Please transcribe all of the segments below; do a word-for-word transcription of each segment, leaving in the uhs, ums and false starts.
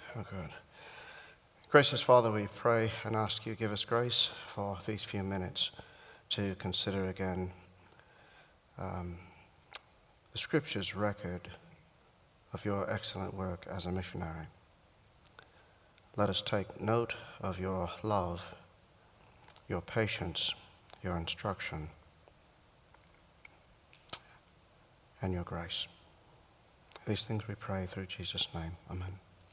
Oh, good. Gracious Father, we pray and ask you give us grace for these few minutes to consider again um, the Scripture's record of your excellent work as a missionary. Let us take note of your love, your patience, your instruction, and your grace. These things we pray through Jesus' name. Amen.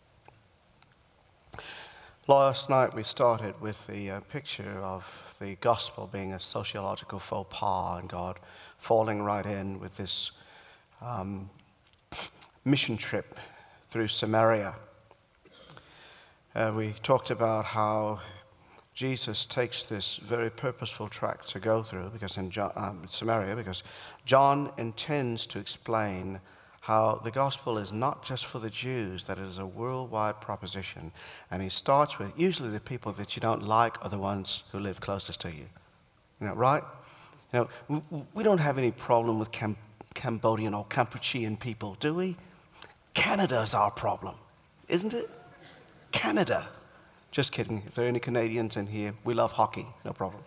Last night we started with the uh, picture of the gospel being a sociological faux pas and God falling right in with this um, mission trip through Samaria. Uh, we talked about how Jesus takes this very purposeful track to go through because in John, um, Samaria, because John intends to explain how the gospel is not just for the Jews, that it is a worldwide proposition. And he starts with, usually the people that you don't like are the ones who live closest to you. You know, right? You know, we, we don't have any problem with Cam- Cambodian or Kampuchean people, do we? Canada's our problem, isn't it? Canada. Just kidding. If there are any Canadians in here, we love hockey, no problem.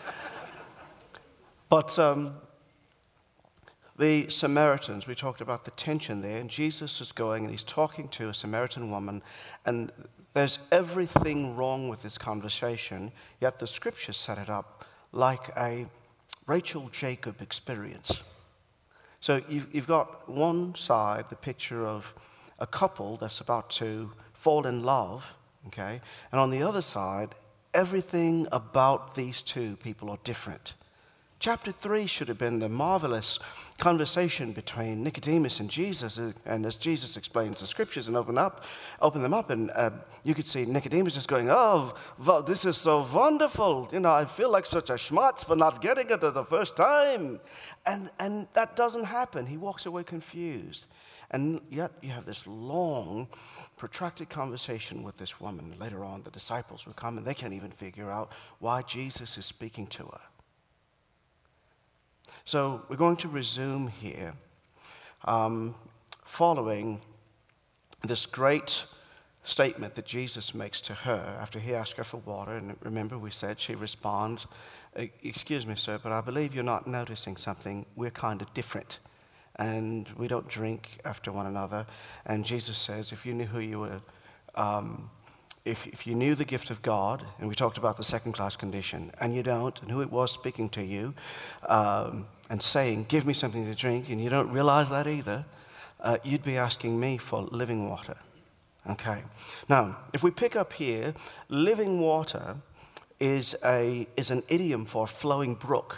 But um, the Samaritans, we talked about the tension there, and Jesus is going and he's talking to a Samaritan woman, and there's everything wrong with this conversation, yet the Scriptures set it up like a Rachel Jacob experience. So you've, you've got one side, the picture of a couple that's about to fall in love, okay? And on the other side, everything about these two people are different. Chapter three should have been the marvelous conversation between Nicodemus and Jesus, and as Jesus explains the Scriptures and open up, open them up, and uh, you could see Nicodemus just going, "Oh, well, this is so wonderful! You know, I feel like such a schmutz for not getting it at the first time," and and that doesn't happen. He walks away confused, and yet you have this long, protracted conversation with this woman. Later on, the disciples will come, and they can't even figure out why Jesus is speaking to her. So we're going to resume here, um, following this great statement that Jesus makes to her after he asks her for water. And remember, we said she responds, "Excuse me, sir, but I believe you're not noticing something. We're kind of different, and we don't drink after one another." And Jesus says, if you knew who you were, um, If, if you knew the gift of God, and we talked about the second-class condition, and you don't, and who it was speaking to you, um, and saying, "Give me something to drink," and you don't realize that either, uh, you'd be asking me for living water. Okay. Now, if we pick up here, living water is a is an idiom for flowing brook.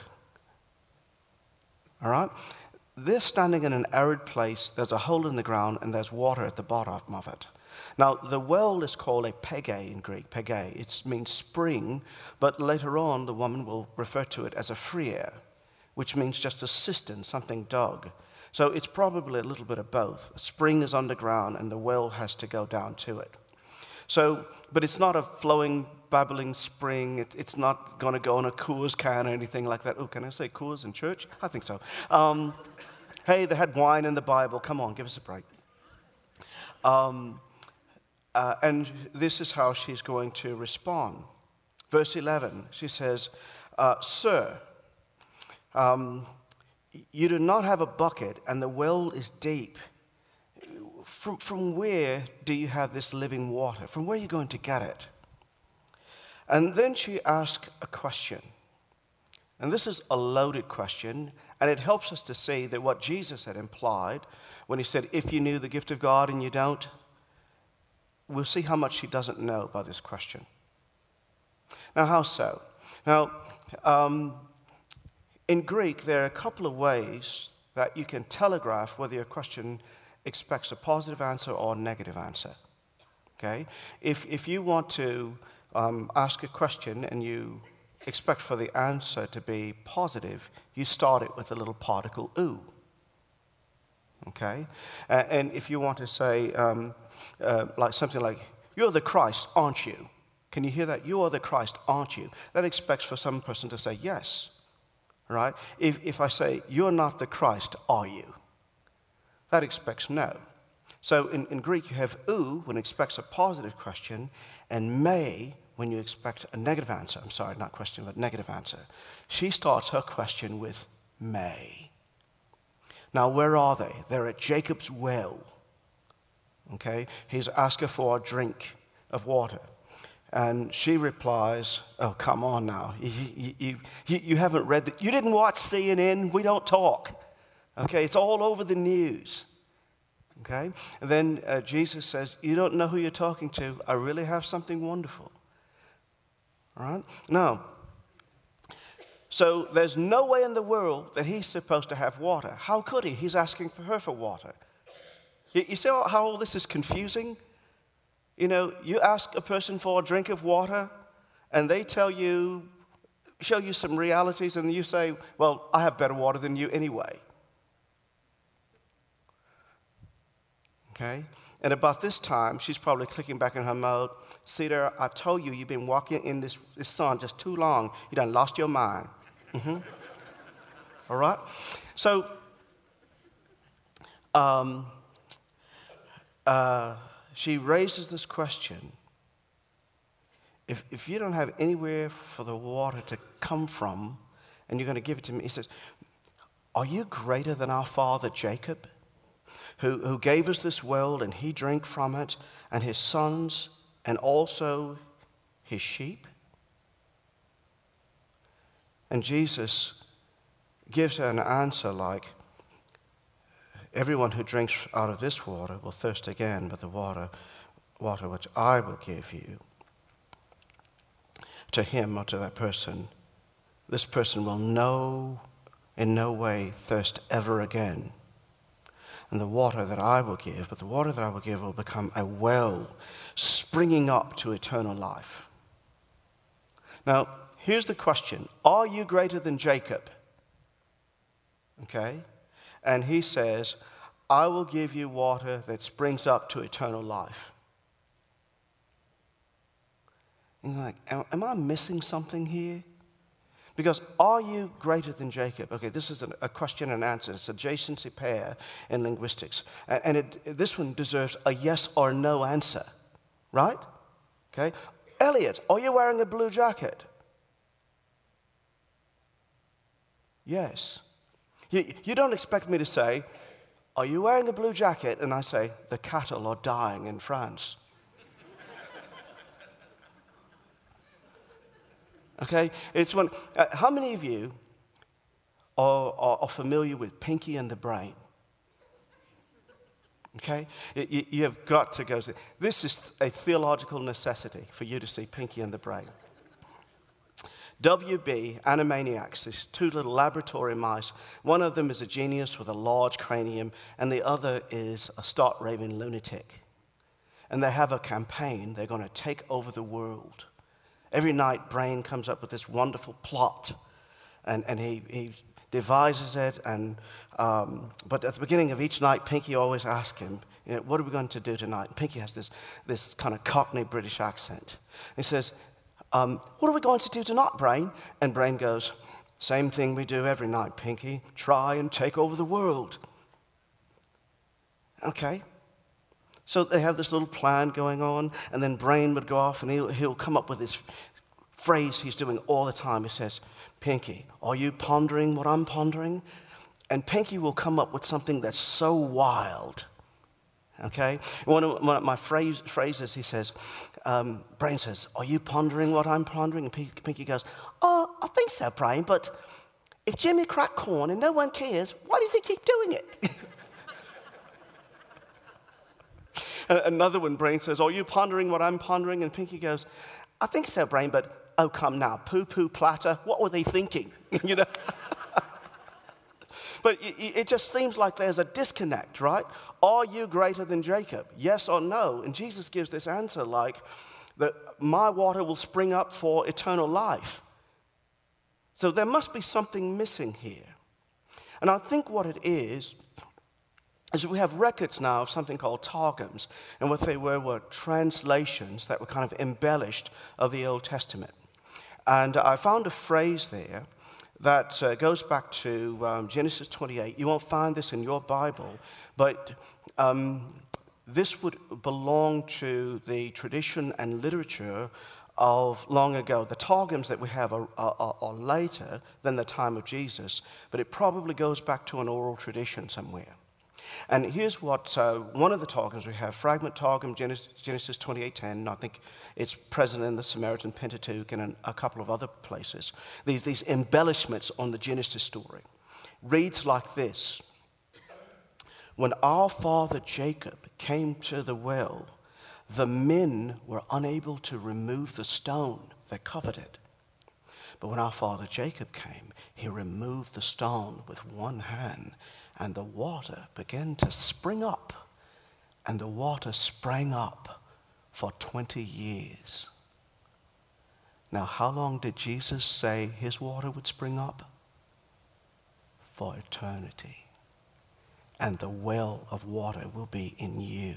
All right? They're standing in an arid place, there's a hole in the ground, and there's water at the bottom of it. Now, the well is called a pege in Greek, pege. It means spring, but later on the woman will refer to it as a frier, which means just a cistern, something dug. So it's probably a little bit of both. A spring is underground and the well has to go down to it. So, but it's not a flowing, babbling spring. It, it's not going to go on a Coors can or anything like that. Oh, can I say Coors in church? I think so. Um, hey, they had wine in the Bible. Come on, give us a break. Um... Uh, and this is how she's going to respond. Verse eleven, she says, uh, "Sir, um, you do not have a bucket, and the well is deep. From, from where do you have this living water? From where are you going to get it?" And then she asks a question. And this is a loaded question, and it helps us to see that what Jesus had implied when he said, "If you knew the gift of God and you don't," we'll see how much she doesn't know by this question. Now, how so? Now, um, in Greek, there are a couple of ways that you can telegraph whether your question expects a positive answer or a negative answer. Okay? If, if you want to um, ask a question and you expect for the answer to be positive, you start it with a little particle "oo." Okay? Uh, and if you want to say, um, uh, like something like, "You're the Christ, aren't you?" Can you hear that? "You are the Christ, aren't you?" That expects for some person to say yes. Right? If, if I say, "You're not the Christ, are you?" that expects no. So in, in Greek, you have ou when it expects a positive question, and me when you expect a negative answer. I'm sorry, not question, but negative answer. She starts her question with may. Now, where are they? They're at Jacob's well. Okay? He's asked her for a drink of water. And she replies, oh, come on now. You, you, you, you haven't read the, you didn't watch C N N. We don't talk. Okay? It's all over the news. Okay? And then uh, Jesus says, you don't know who you're talking to. I really have something wonderful. All right? Now, so there's no way in the world that he's supposed to have water. How could he? He's asking for her for water. You, you see how all this is confusing? You know, you ask a person for a drink of water, and they tell you, show you some realities, and you say, well, I have better water than you anyway. Okay? And about this time, she's probably clicking back in her mode. Cedar, I told you, you've been walking in this, this sun just too long. You done lost your mind. Mm-hmm. All right? So, um, uh, she raises this question. If, if you don't have anywhere for the water to come from, and you're going to give it to me, he says, are you greater than our father Jacob, who, who gave us this well, and he drank from it, and his sons, and also his sheep? And Jesus gives her an answer like, everyone who drinks out of this water will thirst again, but the water, water which I will give you, to him or to that person, this person will know in no way thirst ever again. And the water that I will give, but the water that I will give will become a well springing up to eternal life. Now, here's the question. Are you greater than Jacob? Okay? And he says, I will give you water that springs up to eternal life. And you're like, am, am I missing something here? Because are you greater than Jacob? Okay, this is a, a question and answer. It's adjacency pair in linguistics. And, and it, this one deserves a yes or no answer, right? Okay. Elliot, are you wearing a blue jacket? Yes. You, you don't expect me to say, are you wearing a blue jacket? And I say, the cattle are dying in France. Okay? It's when, uh, how many of you are, are, are familiar with Pinky and the Brain? Okay? You, you have got to go. To, this is a theological necessity for you to see Pinky and the Brain. W B, Animaniacs, these two little laboratory mice. One of them is a genius with a large cranium, and the other is a stark raving lunatic. And they have a campaign. They're going to take over the world. Every night, Brain comes up with this wonderful plot, and, and he, he devises it. And um, but at the beginning of each night, Pinky always asks him, you know, what are we going to do tonight? And Pinky has this, this kind of Cockney British accent. He says, um, what are we going to do tonight, Brain? And Brain goes, same thing we do every night, Pinky. Try and take over the world. Okay. So they have this little plan going on, and then Brain would go off, and he'll, he'll come up with this phrase he's doing all the time. He says, Pinky, are you pondering what I'm pondering? And Pinky will come up with something that's so wild. Okay? One of, one of my phrase, phrases, he says, um, Brain says, are you pondering what I'm pondering? And Pinky goes, oh, I think so, Brain, but if Jimmy cracked corn and no one cares, why does he keep doing it? Another one, Brain says, are you pondering what I'm pondering? And Pinky goes, I think so, Brain, but oh, come now, poo-poo platter, what were they thinking? You know? But it just seems like there's a disconnect, right? Are you greater than Jacob? Yes or no? And Jesus gives this answer like, that my water will spring up for eternal life. So there must be something missing here. And I think what it is, is we have records now of something called Targums, and what they were were translations that were kind of embellished of the Old Testament. And I found a phrase there that uh, goes back to um, Genesis twenty-eight. You won't find this in your Bible, but um, this would belong to the tradition and literature of long ago. The Targums that we have are, are, are later than the time of Jesus, but it probably goes back to an oral tradition somewhere. And here's what uh, one of the Targums we have, Fragment Targum, Genesis, Genesis twenty-eight ten. I think it's present in the Samaritan Pentateuch and in a couple of other places. These, these embellishments on the Genesis story. Reads like this. When our father Jacob came to the well, the men were unable to remove the stone that covered it. But when our father Jacob came, he removed the stone with one hand, and the water began to spring up, and the water sprang up for twenty years. Now, how long did Jesus say his water would spring up? For eternity. And the well of water will be in you.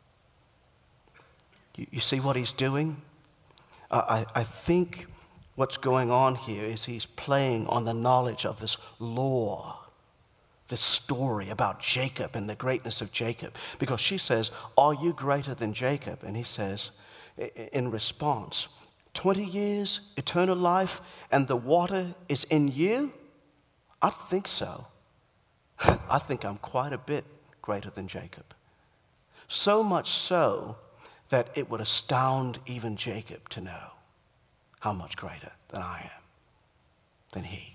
You, you see what he's doing? Uh, I, I think what's going on here is he's playing on the knowledge of this lore, this story about Jacob and the greatness of Jacob. Because she says, are you greater than Jacob? And he says, in response, twenty years, eternal life, and the water is in you? I think so. I think I'm quite a bit greater than Jacob. So much so that it would astound even Jacob to know how much greater than I am, than he.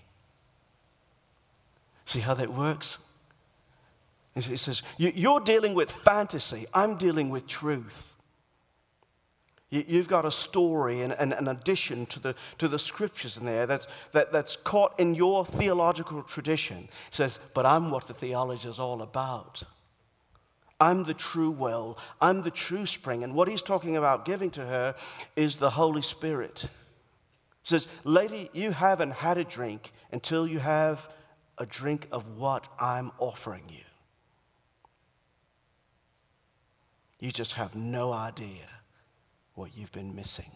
See how that works? It says, you're dealing with fantasy. I'm dealing with truth. You've got a story and an addition to the to the scriptures in there that's, that, that's caught in your theological tradition. It says, but I'm what the theology is all about. I'm the true well. I'm the true spring. And what he's talking about giving to her is the Holy Spirit. He says, lady, you haven't had a drink until you have a drink of what I'm offering you. You just have no idea what you've been missing.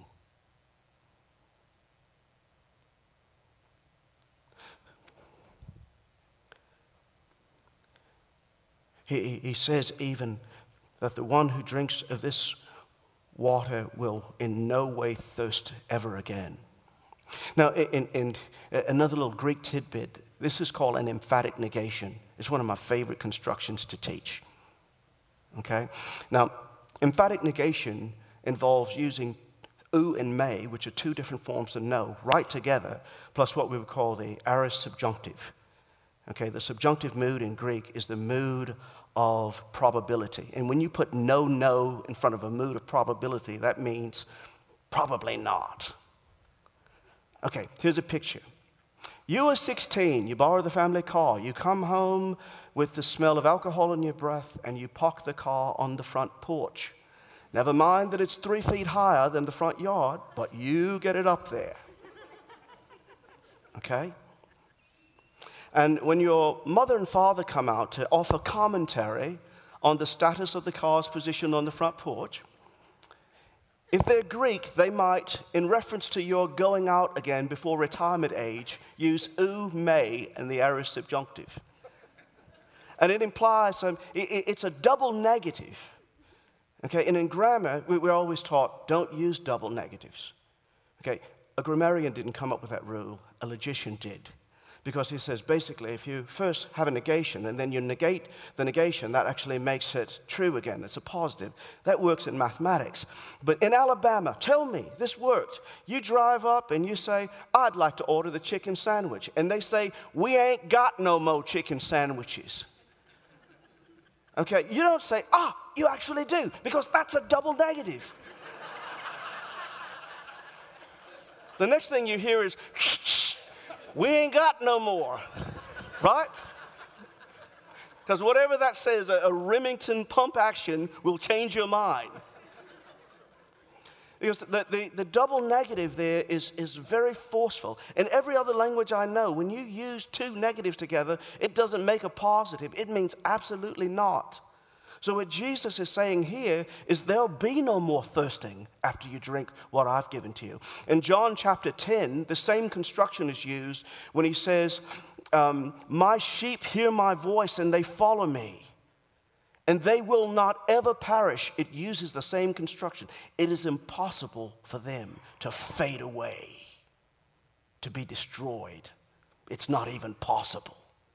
He, he says even that the one who drinks of this water will in no way thirst ever again. Now, in, in another little Greek tidbit, this is called an emphatic negation. It's one of my favorite constructions to teach. Okay? Now, emphatic negation involves using ou and may, which are two different forms of no, right together, plus what we would call the aorist subjunctive. Okay, the subjunctive mood in Greek is the mood of probability. And when you put no, no in front of a mood of probability, that means probably not. Okay, here's a picture. You are sixteen, you borrow the family car, you come home with the smell of alcohol in your breath, and you park the car on the front porch. Never mind that it's three feet higher than the front yard, but you get it up there. Okay? And when your mother and father come out to offer commentary on the status of the car's position on the front porch, if they're Greek, they might, in reference to your going out again before retirement age, use ou, may, and the aorist subjunctive. And it implies, um, it, it's a double negative. Okay, and in grammar, we, we're always taught, don't use double negatives. Okay, a grammarian didn't come up with that rule, a logician did. Because he says, basically, if you first have a negation and then you negate the negation, that actually makes it true again. It's a positive. That works in mathematics. But in Alabama, tell me, this worked. You drive up and you say, I'd like to order the chicken sandwich. And they say, we ain't got no more chicken sandwiches. Okay, you don't say, ah, you actually do, because that's a double negative. The next thing you hear is, we ain't got no more, right? Because whatever that says, a, a Remington pump action will change your mind. Because the, the, the double negative there is, is very forceful. In every other language I know, when you use two negatives together, it doesn't make a positive. It means absolutely not. So what Jesus is saying here is there'll be no more thirsting after you drink what I've given to you. In John chapter ten, the same construction is used when he says, um, my sheep hear my voice and they follow me. and they will not ever perish. It uses the same construction. It is impossible for them to fade away, to be destroyed. It's not even possible.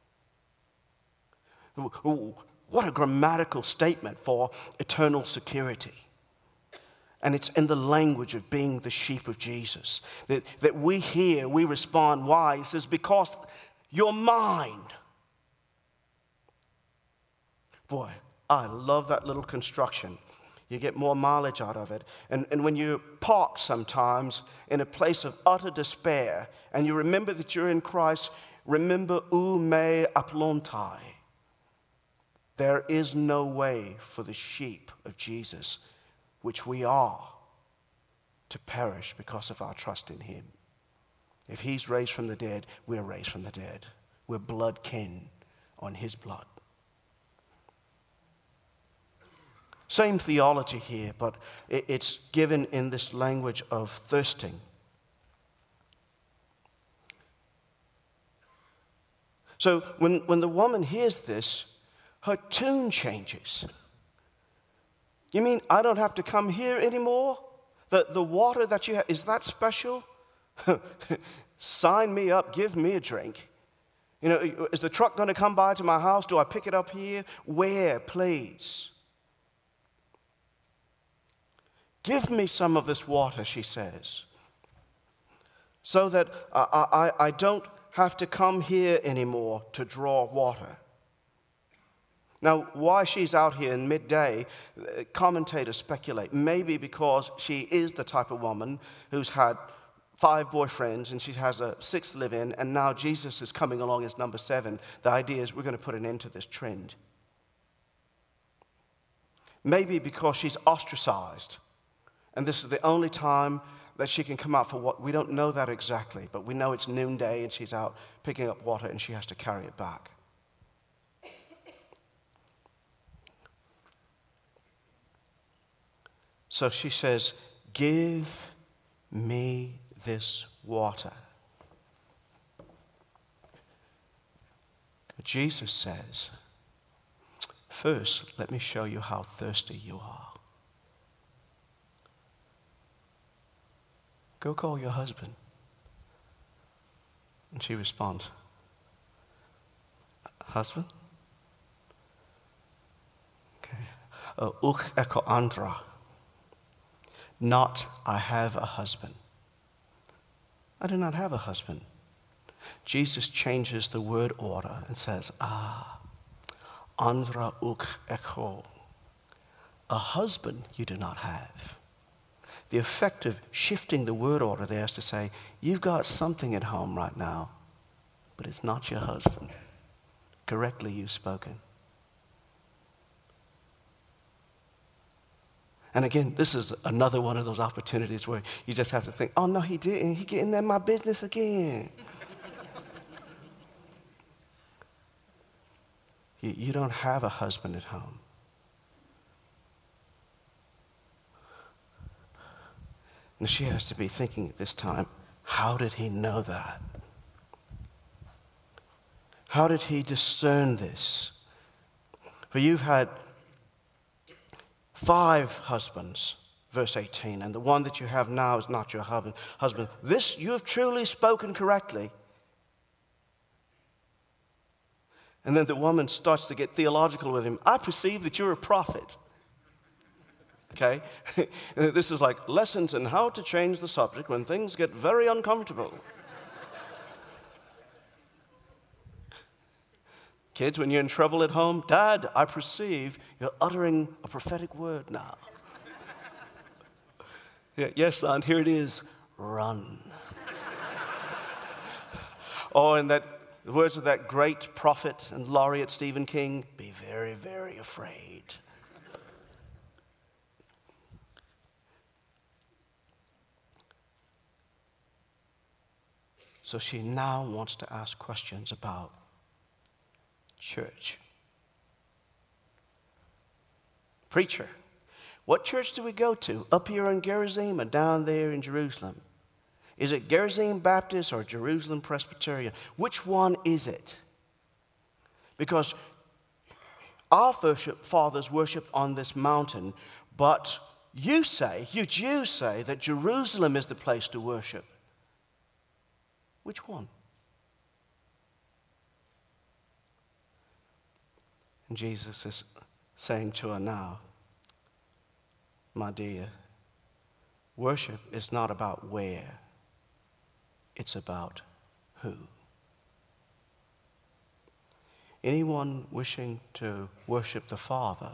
What a grammatical statement for eternal security. And it's in the language of being the sheep of Jesus that, that we hear, we respond. Why? It says, because you're mine. Boy, I love that little construction. You get more mileage out of it. And, and when you're parked sometimes in a place of utter despair, and you remember that you're in Christ, remember ou me aplontai. There is no way for the sheep of Jesus, which we are, to perish because of our trust in him. If he's raised from the dead, we're raised from the dead. We're blood kin on his blood. Same theology here, but it's given in this language of thirsting. So when, when the woman hears this, her tune changes. You mean I don't have to come here anymore? The, the water that you have, is that special? Sign me up, give me a drink. You know, is the truck going to come by to my house? Do I pick it up here? Where, please? Give me some of this water, she says, so that I, I, I don't have to come here anymore to draw water. Now, why she's out here in midday, commentators speculate. Maybe because she is the type of woman who's had five boyfriends and she has a sixth live-in, and now Jesus is coming along as number seven. The idea is we're going to put an end to this trend. Maybe because she's ostracized, and this is the only time that she can come out for what, we don't know that exactly, but we know it's noonday and she's out picking up water and she has to carry it back. So she says, give me this water. Jesus says, first, let me show you how thirsty you are. Go call your husband. And she responds, husband? Okay. Uch eko andra. Not, I have a husband. I do not have a husband. Jesus changes the word order and says, ah, andra uch eko. A husband you do not have. The effect of shifting the word order there is to say, you've got something at home right now, but it's not your husband. Correctly you've spoken. And again, this is another one of those opportunities where you just have to think, oh no, he didn't. He getting in my business again. you, you don't have a husband at home. And she has to be thinking at this time, how did he know that? How did he discern this? For you've had five husbands, verse eighteen, and the one that you have now is not your husband. This you have truly spoken correctly. And then the woman starts to get theological with him. I perceive that you're a prophet. Okay? This is like lessons in how to change the subject when things get very uncomfortable. Kids, when you're in trouble at home, Dad, I perceive you're uttering a prophetic word now. Yeah, yes, son, here it is. Run. Or in that, the words of that great prophet and laureate Stephen King, be very, very afraid. So she now wants to ask questions about church. Preacher, what church do we go to? Up here in Gerizim or down there in Jerusalem? Is it Gerizim Baptist or Jerusalem Presbyterian? Which one is it? Because our worship, fathers worshipped on this mountain, but you say, you Jews say, that Jerusalem is the place to worship. Which one? And Jesus is saying to her now, my dear, worship is not about where, it's about who. Anyone wishing to worship the Father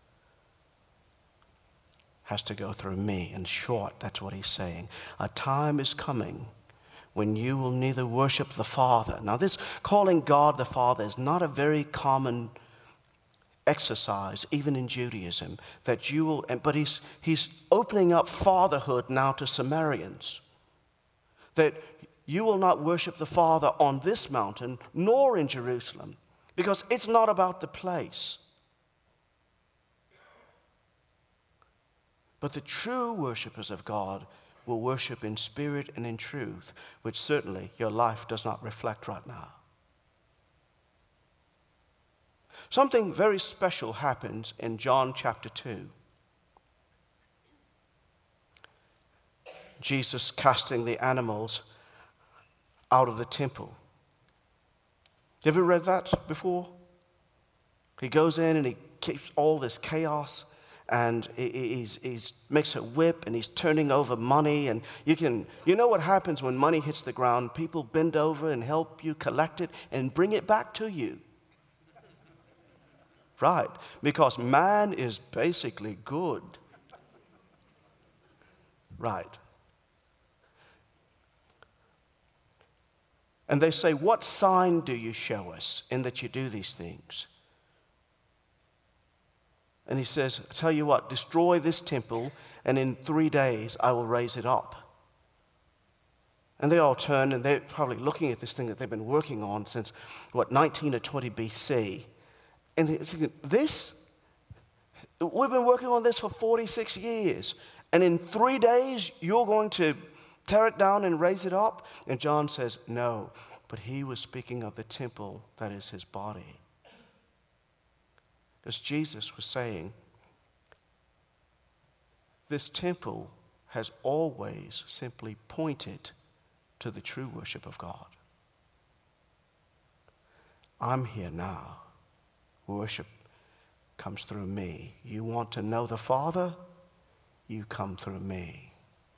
has to go through me. In short, that's what he's saying. A time is coming when you will neither worship the Father. Now, this calling God the Father is not a very common exercise, even in Judaism, that you will, but he's, he's opening up fatherhood now to Samaritans. That you will not worship the Father on this mountain, nor in Jerusalem, because it's not about the place. But the true worshipers of God will worship in spirit and in truth, which certainly your life does not reflect right now. Something very special happens in John chapter two. Jesus casting the animals out of the temple. You ever read that before? He goes in and he keeps all this chaos, and he's, he's makes a whip, and he's turning over money. And you can, you know what happens when money hits the ground? People bend over and help you collect it and bring it back to you. Right, because man is basically good. Right. And they say, what sign do you show us in that you do these things? And he says, I tell you what, destroy this temple, and in three days I will raise it up. And they all turn, and they're probably looking at this thing that they've been working on since, what, nineteen or twenty B C. And they're thinking, this, we've been working on this for forty-six years, and in three days you're going to tear it down and raise it up? And John says, no, but he was speaking of the temple that is his body. Because Jesus was saying, this temple has always simply pointed to the true worship of God. I'm here now. Worship comes through me. You want to know the Father? You come through me.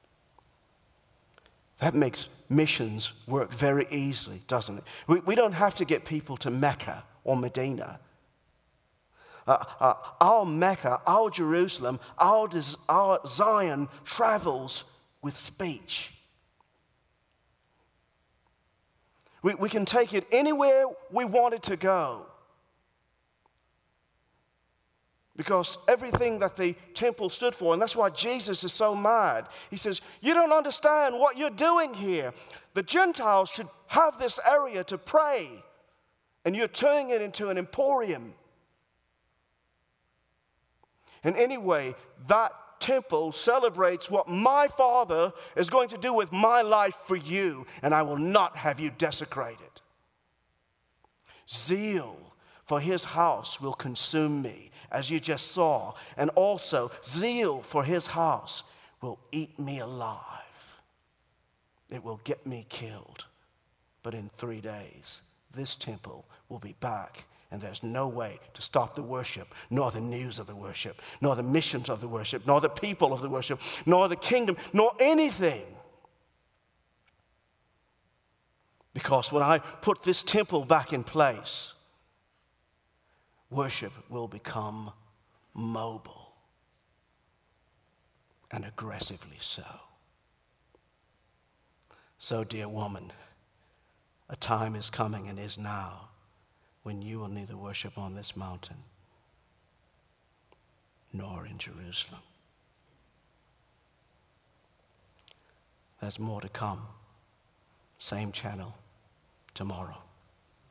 That makes missions work very easily, doesn't it? We, we don't have to get people to Mecca or Medina. Uh, uh, our Mecca, our Jerusalem, our, our Zion travels with speech. We, we can take it anywhere we want it to go. Because everything that the temple stood for, and that's why Jesus is so mad. He says, you don't understand what you're doing here. The Gentiles should have this area to pray, and you're turning it into an emporium. And anyway, that temple celebrates what my Father is going to do with my life for you, and I will not have you desecrated. Zeal for his house will consume me, as you just saw, and also zeal for his house will eat me alive. It will get me killed. But in three days, this temple will be back. And there's no way to stop the worship, nor the news of the worship, nor the missions of the worship, nor the people of the worship, nor the kingdom, nor anything. Because when I put this temple back in place, worship will become mobile and aggressively so. So, dear woman, a time is coming and is now when you will neither worship on this mountain nor in Jerusalem. There's more to come. Same channel tomorrow.